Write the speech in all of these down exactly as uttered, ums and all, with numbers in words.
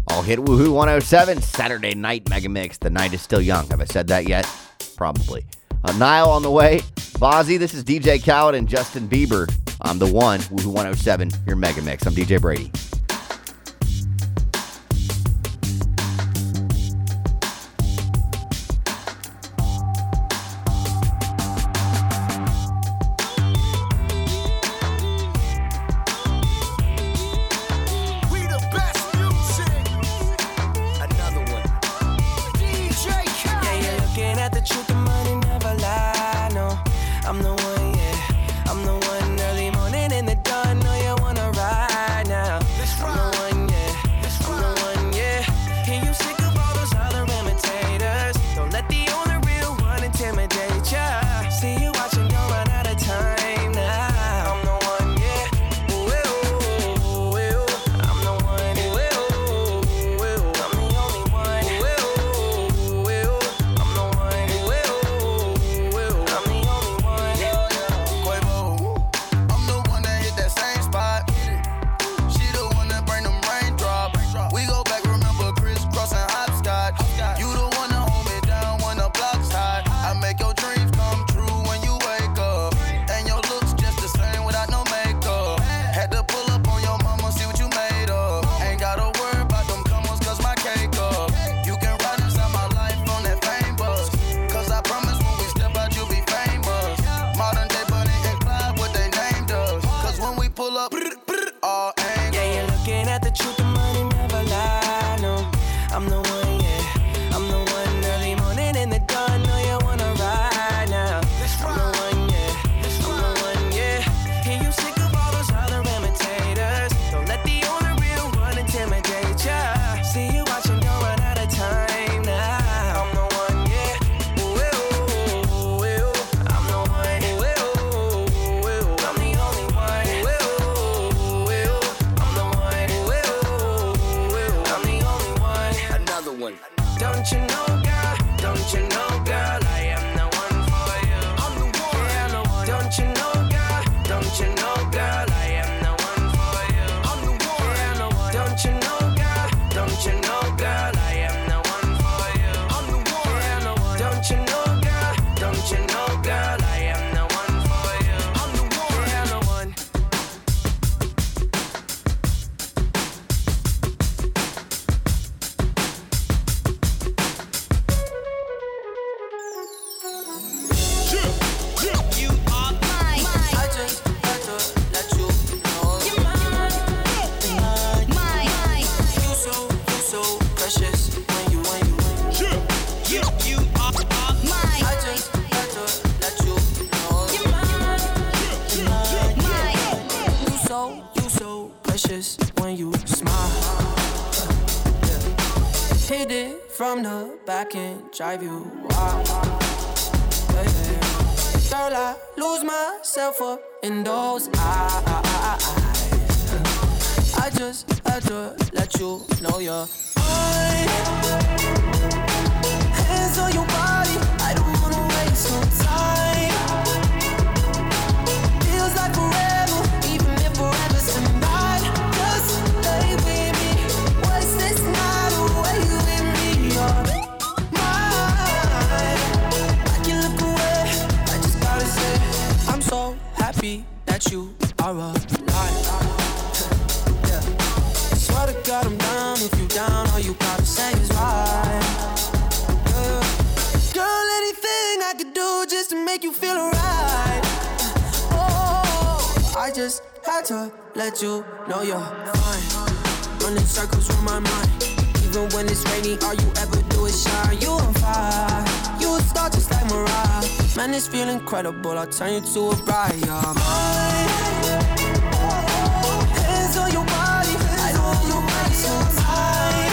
All hit Woohoo one oh seven, Saturday night mega mix. The night is still young. Have I said that yet? Probably. Uh, Niall on the way. Bozzy, this is D J Khaled and Justin Bieber. I'm the one, Woohoo one oh seven, your mega mix. I'm D J Brady. Drive you wild. Yeah, yeah. Girl, I lose myself up in those eyes. I just had to let you know you're mine. Hands on your body, I don't wanna waste no time. Feels like forever, even if forever's tonight. Just lay with me, what's this night away with me? You're so happy that you are alive. Yeah. Swear to God I'm down. If you down, all you gotta say is right. Yeah. Girl, anything I could do just to make you feel alright. Oh, I just had to let you know you're fine. Running circles through my mind. Even when it's rainy, all you ever do is shine. You on fire. You a star just like Mariah. Man, this feel incredible. I'll turn you to a bride. You're mine. Hands on your body. I don't want you waste no time.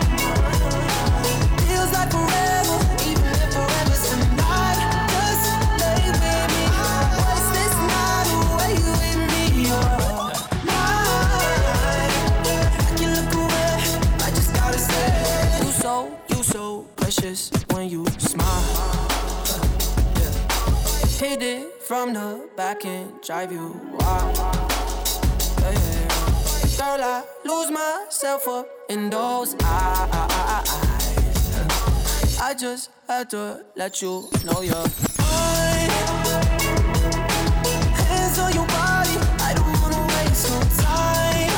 Feels like forever, even if forever's tonight. Just lay with me. What's this night away with me? You're mine. I can look away. I just gotta say, you so, you so precious when you smile. Hit it from the back and drive you wild. Yeah, yeah. Girl, I lose myself up in those eyes. I just had to let you know you're mine. Hands on your body, I don't wanna waste no time.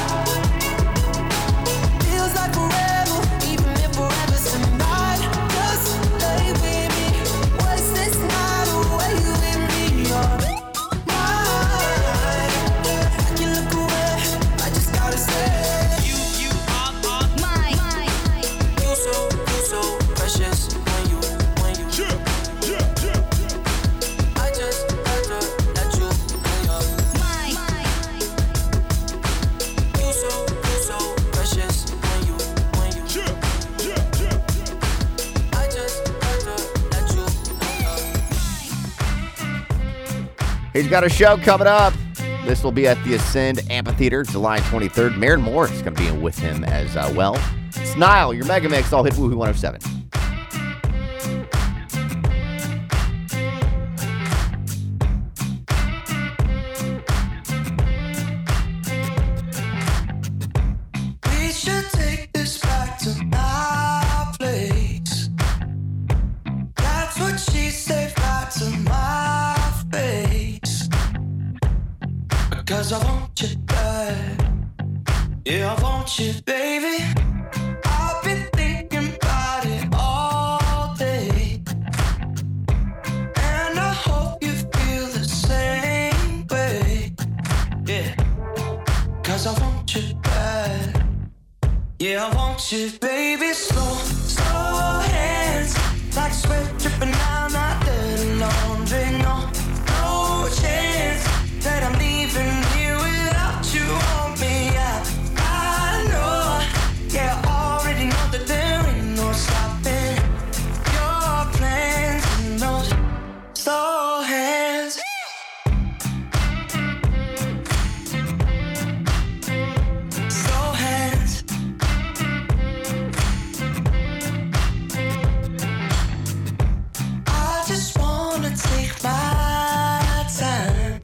Feels like forever, even if forever's tonight. Just lay with me, waste this night away with me. You're mine. I can look away, I just gotta say you, you are, are mine. You so, you so precious when you, when you. Yeah, yeah, yeah, yeah. I just had to let you know you're mine. You so, you so precious when you, when you. Yeah, yeah, yeah, yeah. I just had to let you know you're He's got a show coming up. This will be at the Ascend Amphitheater, July twenty-third. Maren Morris is going to be with him as uh, well. It's Niall, your Mega Mix, all hit Woohoo one oh seven. We should take this back to my place. That's what she said right to my face. Because I want you back. Yeah, I want you, baby. I've been thinking about it all day. And I hope you feel the same way. Yeah. Cause I want you back. Yeah, I want you, baby. Slow, slow hands. Like sweat dripping down my dirty laundry. No, no chance that I'm leaving here without you on me. I, I know. Yeah, I already know that there ain't no stopping your plans and those slow hands. Slow hands. I just wanna take my time.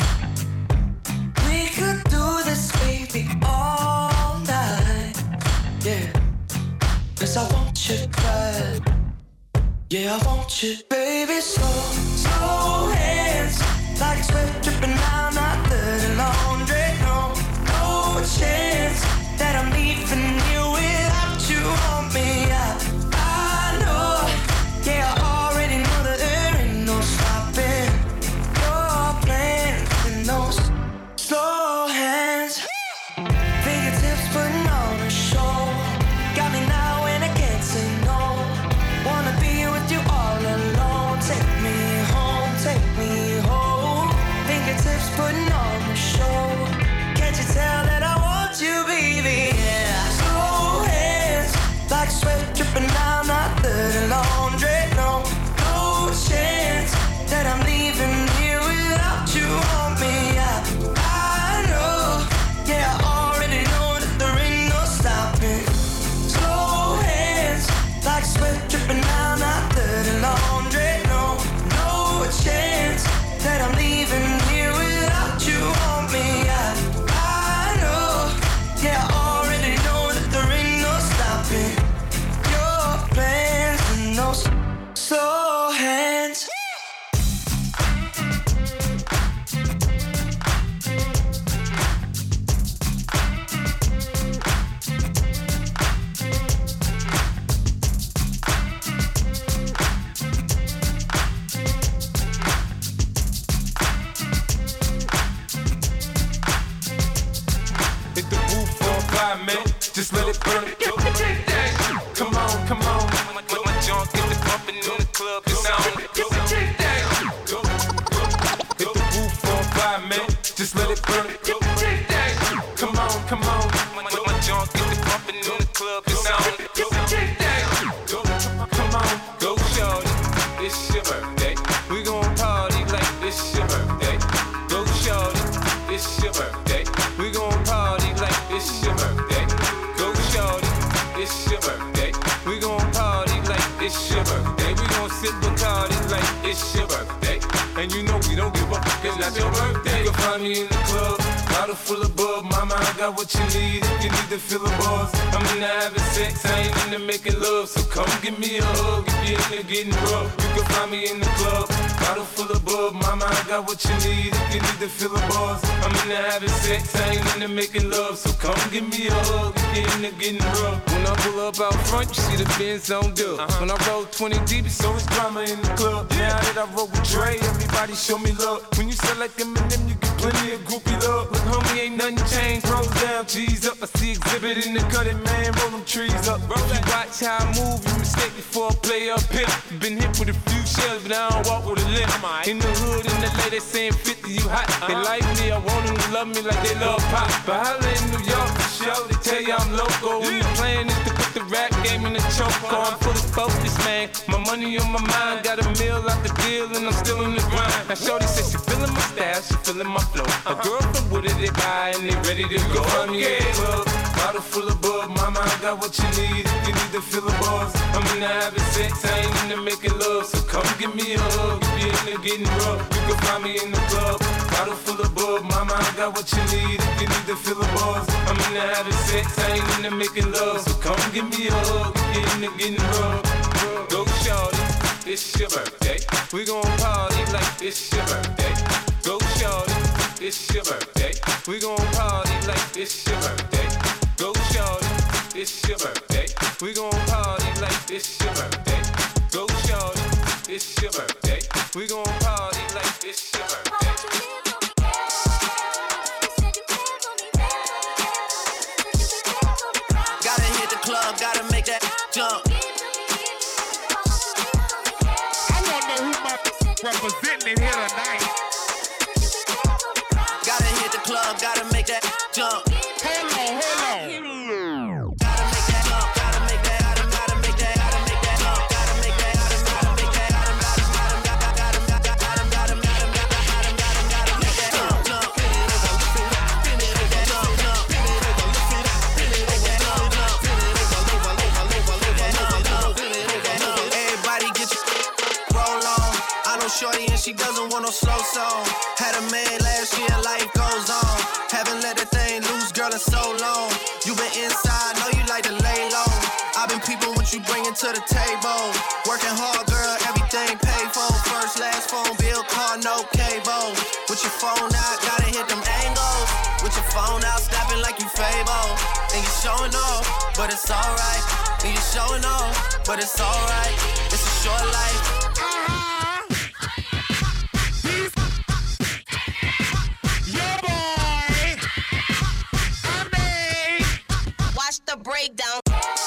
We could do this, baby, all night. Yeah, cause I want you bad. Yeah, I want you, baby, slow, slow hands. Like sweat dripping down my dirty laundry. No, no chance that I'm leaving you without you on me. I, I know, yeah, I already know that there ain't no stopping your plans and those slow hands. Fingertips putting on a show. Got me now and I can't say no. Wanna be with you all alone. Take me home, take me home. Fingertips putting on a show. Can't you tell that I want you, baby? Yeah. Slow hands, like sweat dripping down my dirty laundry. No, no chance that I'm leaving here without you on me. I, I know, yeah, I already know that there ain't no stopping. Slow hands, like sweat dripping down my dirty laundry. No, no chance that I'm leaving here without you on me. I, I know, yeah, I already know that there ain't no stopping your plans and those slow hands. Hit the roof on fire, man. Just let it burn. Come on, come on. When my junk get the pumping in the club, it's on. Hit the roof on fire, man. Just let it burn. Come on, come on. When my junk get the pumping in the club, it's on. Come on, go shorty. It's your birthday. We gon' party like it's your birthday. Go shorty. It's your birthday. We gon' party like it's your birthday. Go shorty. It's your birthday. We gon' party like it's your birthday. We gon' sip Bacardi like it's your birthday. And you know we don't give up, it's not your birthday. You can find me in the club, Bottle full of bub, mama, I got what you need. If you need to fill the bars, I'm into having sex, I ain't into making love. So come give me a hug if you're into getting rough. You can find me in the club. Bottle full of bub, mama, I got what you need. If you need to fill the bars, I'm into having sex, I ain't into making love. So come give me a hug if you're into getting rough. When I pull up out front, you see the Benz on dub. Uh-huh. When I roll twenty deep, it's always drama in the club. Yeah. Now that I roll with Dre, everybody show me love. When you sell like Eminem, you get plenty of groupie love. Look, homie, ain't nothing changed. Rolls down, G's up. I see exhibit in the cutting, man. Roll them trees up. Bro, you watch how I move, you mistake before I play up here. Been hit with a few shells, but I don't walk with a limp. In the hood, in the lady saying fifty, you hot. They like me, I want them to love me like they love pop. But holla in New York for show, they tell you I'm local. When the plan is to put the rap game in the choke. I'm fully focused, man. My money on my mind, got a meal out the deal, and I'm still in the grind. Now shorty says she feeling my style, she feeling my flow. A girl from Wooded, they buy, and they ready to go. I'm yeah, club, bottle full of bub, mama, I got what you need. If you need to fill the bars, I'm into having sex, I ain't into making love. So come give me a hug if you're into getting rough. You can find me in the club. Bottle full of bub, mama, I got what you need. If you need to fill the bars, I'm into having sex, I ain't into making love. So come give me a hug if you're into getting rough. Go shorty, it's your birthday. We gon' party like it's your birthday. Go shorty, it's your birthday. We gon' party like it's your birthday. Go shorty, it's your birthday. We gon' party like it's your birthday. Go shorty, it's your birthday. We gon' party like it's your birthday. Gotta hit the club, gotta make that jump. I wonder who my representing here tonight. Gotta hit the club, gotta make that jump. Hold on, hold on. Gotta make that jump, gotta make that, gotta, gotta make that, gotta make that jump, gotta make that, gotta, gotta make that, gotta, gotta, gotta, gotta, gotta, gotta, gotta, gotta, gotta, gotta, gotta, gotta make that jump, jump. Everybody get your roll on. I know shorty and she doesn't want no slow song. Had a man last year, life goes on. Haven't let that thing loose, girl, in so long. You been inside, know you like to lay low. I've been peeping what you bringing to the table. Working hard, girl, everything paid for. First, last phone bill, car, no cable. With your phone out, gotta hit them angles. With your phone out, snapping like you Fable. And you showing off, but it's alright. And you showing off, but it's alright. It's a short life. Yeah, boy. I mean, Watch the breakdown.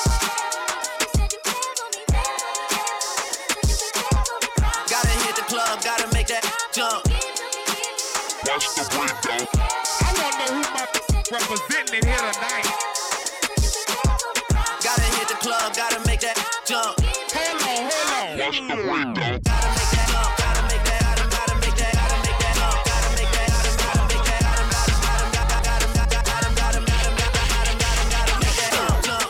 Gotta hit the club, gotta make that jump. watch the breakdown. I wonder who my representing here tonight. Gotta hit the club, gotta make that jump. Hold on, hold on. Watch the breakdown. Gotta make that jump, gotta make that, gotta, gotta make that, gotta make that jump, gotta make that, gotta, gotta make that, gotta, gotta, gotta, gotta, gotta, gotta, gotta, gotta, gotta, gotta make that jump, jump.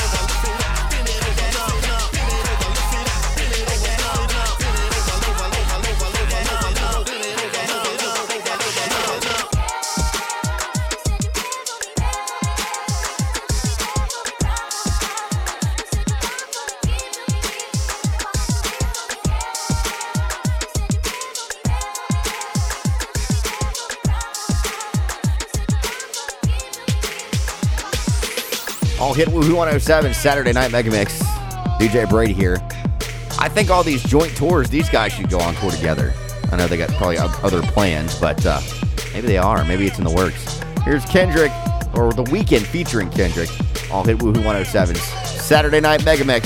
All hit Woohoo one oh seven Saturday Night Mega Mix. D J Brady here. I think all these joint tours, these guys should go on tour together. I know they got probably other plans, but uh, maybe they are. Maybe it's in the works. Here's Kendrick, or The Weeknd featuring Kendrick. All hit Woohoo one oh seven's Saturday Night Mega Mix.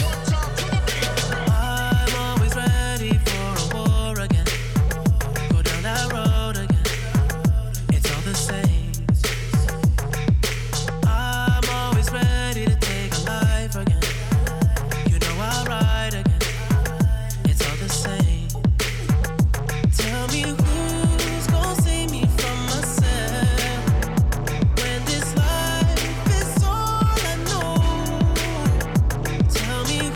I'm always ready for a war again. Go down that road again. It's all the same. I'm always ready to take a life again. You know I'll ride again. It's all the same. Tell me who's gonna save me from myself when this life is all I know. Tell me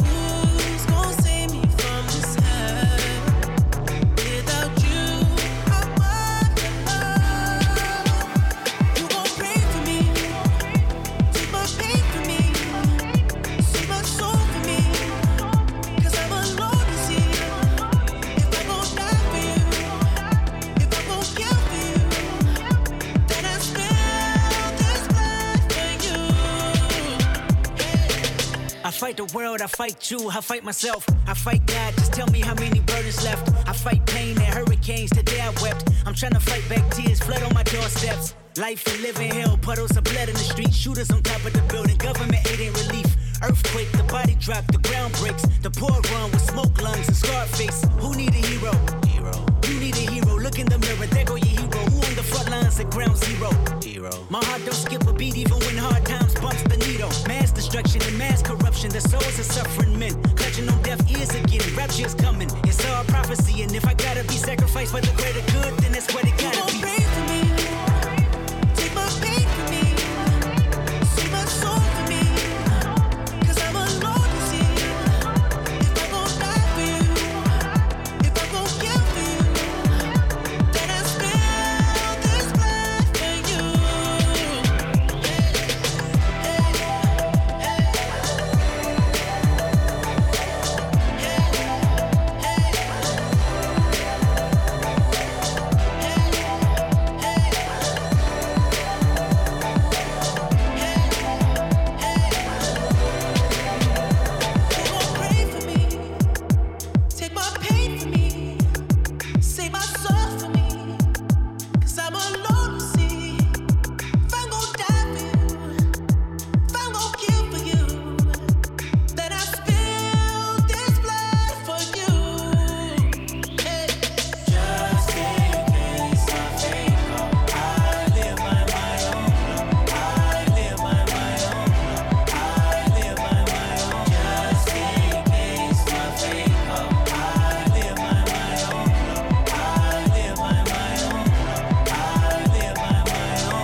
I fight the world, I fight you, I fight myself. I fight God, just tell me how many burdens left. I fight pain and hurricanes, today I wept. I'm trying to fight back tears, flood on my doorsteps. Life and living hell, puddles of blood in the street. Shooters on top of the building, government aid ain't relief. Earthquake, the body drop, the ground breaks. The poor run with smoke lungs and scarred face. Who need a hero? Hero. You need a hero, look in the mirror, there go your hero. Who on the front lines at ground zero? Hero. My heart don't skip a beat even when hard times bumps the needle. Mass destruction and mass corruption, the souls of suffering men. Clutching on deaf ears again, rapture's coming. It's all prophecy, and if I gotta be sacrificed for the greater good, then that's what it gotta be. Pray for me. Take my pain for me. Save my soul for me. Cause I'm alone to see. If I gon' die for you, if I gon' kill for you, then I spill this blood for you. Pray for me. Take my pain for me. Save my soul for me. Cause I'm alone to see. If I'm gon' die for you, if I'm gon' kill for you, then I spill this blood for you. Hey. Just in case I fake up, I live my my own. I live my my own. I live my my own. Just in case I fake up, I live my my own. I live my my own. I live my my own.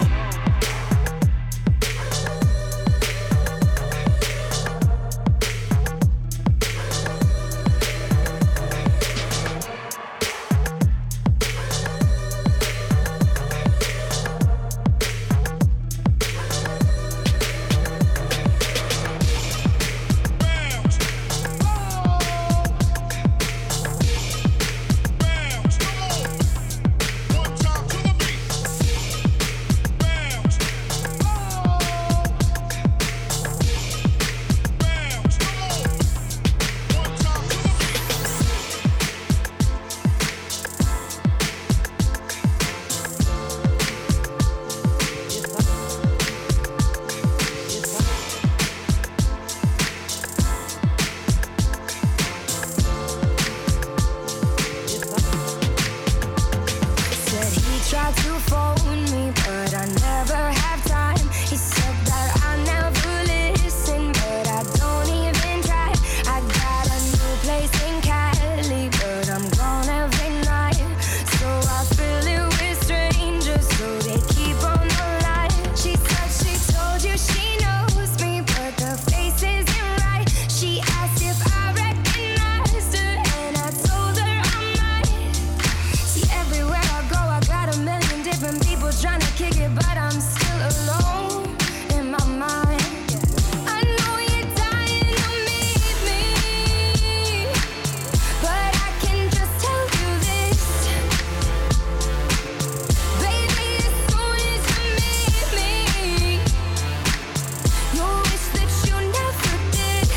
Said he tried to phone me, but I never have time. He said that I never listen, but I don't even try. I got a new place in Cali, but I'm gone every night. So I fill it with strangers, so they keep on the line. She said she told you she knows me, but the face isn't right. She asked if I recognized her, and I told her I might. See, everywhere I go, I got a million different people trying to kick it, but I'm still alone in my mind. I know you're dying to meet me, but I can just tell you this, baby. As soon as you meet me, you'll wish that you never did.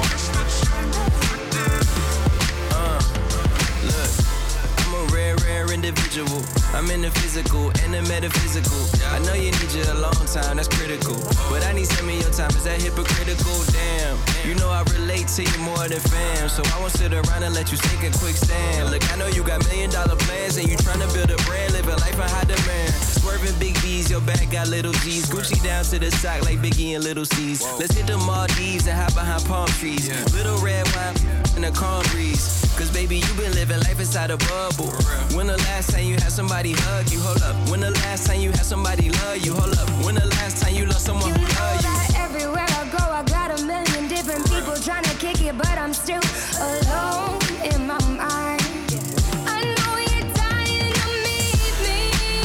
Uh, look, I'm a rare, rare individual. I'm in the physical and the metaphysical. I know you need you a long time, that's critical. But I need some of your time, is that hypocritical? Damn, you know I relate to you more than fam. So I won't sit around and let you take a quick stand. Look, I know you got million dollar plans and you tryna build a brand, living life in high demand. Swerving big B's, your back got little G's. Gucci down to the sock like Biggie and Little C's. Let's hit the Maldives and hide behind palm trees. Little red wine in a calm breeze. Cause baby, you been living life inside a bubble. When the last time you had somebody hug you? Hold up. When the last time you had somebody love you? Hold up. When the last time you loved someone You who know loved you? that everywhere I go, I got a million different people trying to kick it, but I'm still alone in my mind. I know you're dying to meet me,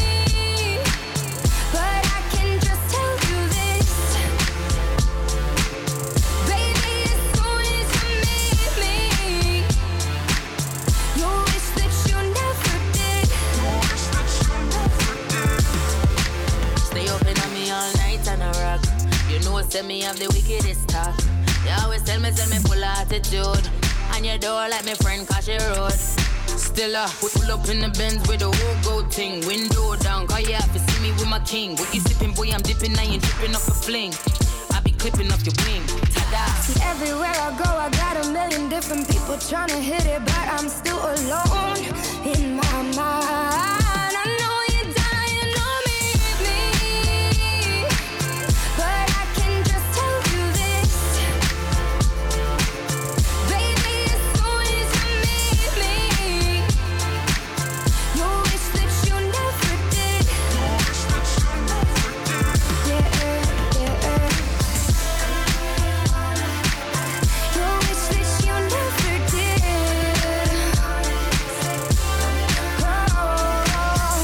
but I can just tell you this, baby. As soon as you meet me, you'll wish that you never did. Stay open on me all night and a rock. You know, send me have the wickedest talk. You always tell me say me full of attitude. And your door like me friend cause she road. Still uh, we pull up in the Benz with the whole gold thing. Window down, cause you have to see me with my king. What you sipping, boy, I'm dipping, I ain't dripping off a fling. I be clipping off your bling. Ta-da. See, everywhere I go, I got a million different people trying to hit it, but I'm still alone in my mind. I know you're dying to meet me, but I can just tell you this, baby, as soon as you meet me, you'll wish that you never did. Yeah, yeah. You'll wish that you never did. Oh,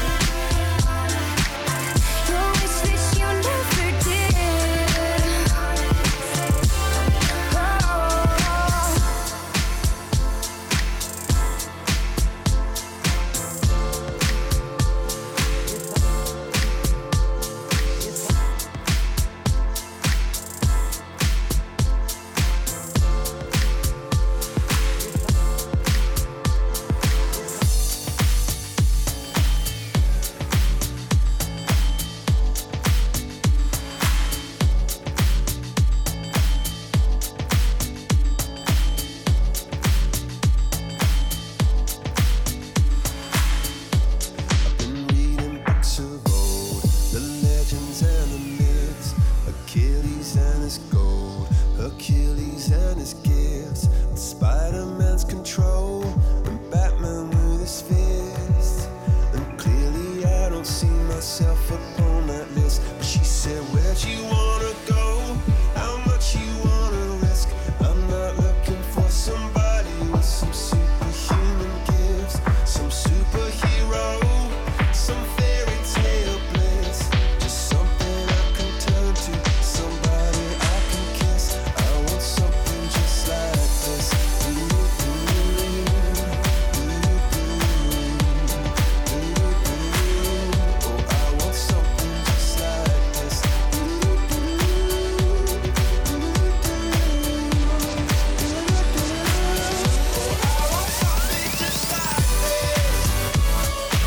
you'll wish that you never did. Been reading books of old, the legends and the myths, Achilles and his gold, Achilles and his gifts, Spider-Man's control, and Batman with his fist. And clearly I don't see myself upon that list. But she said, where'd you wanna go? How much you wanna risk? I'm not looking for somebody with some superhuman gifts, some superhero, some fairy tale bliss, just something I can turn to, somebody I can kiss. I want something just like this. Ooh, ooh, ooh, ooh, ooh. Oh, I want something just like this. Ooh, ooh, ooh, ooh. Oh, I want something just like this.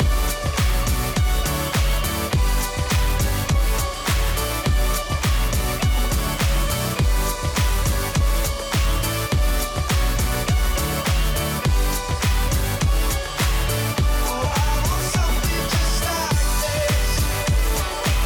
Oh, I want something just like this.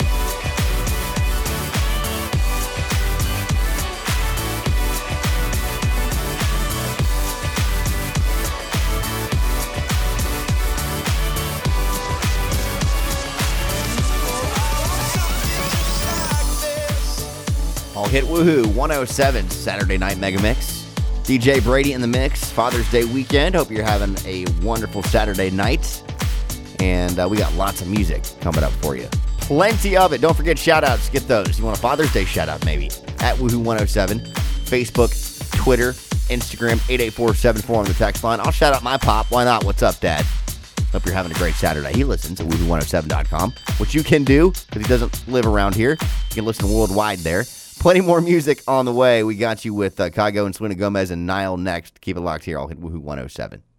All hit woohoo, one oh seven Saturday Night Mega Mix. D J Brady in the mix, Father's Day weekend. Hope you're having a wonderful Saturday night. And uh, we got lots of music coming up for you. Plenty of it. Don't forget shout outs. Get those. You want a Father's Day shout out maybe? At woohoo one oh seven. Facebook, Twitter, Instagram, eight eight four seven four on the text line. I'll shout out my pop. Why not? What's up, Dad? Hope you're having a great Saturday. He listens at woohoo one oh seven dot com, which you can do because he doesn't live around here. You can listen worldwide there. Plenty more music on the way. We got you with uh, Kago and Selena Gomez and Nile next. Keep it locked here. I'll hit woohoo one oh seven.